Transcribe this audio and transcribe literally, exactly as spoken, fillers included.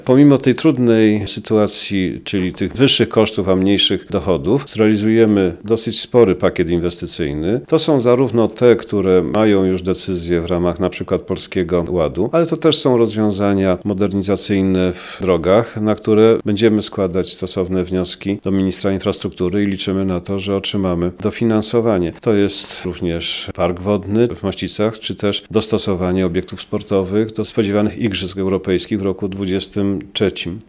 Pomimo tej trudnej sytuacji, czyli tych wyższych kosztów, a mniejszych dochodów, zrealizujemy dosyć spory pakiet inwestycyjny. To są zarówno te, które mają już decyzje w ramach na przykład Polskiego Ładu, ale to też są rozwiązania modernizacyjne w drogach, na które będziemy składać stosowne wnioski do ministra infrastruktury i liczymy na to, że otrzymamy dofinansowanie. To jest również park wodny w Mościcach, czy też dostosowanie obiektów sportowych do spodziewanych Igrzysk Europejskich w roku dwudziestym trzecim.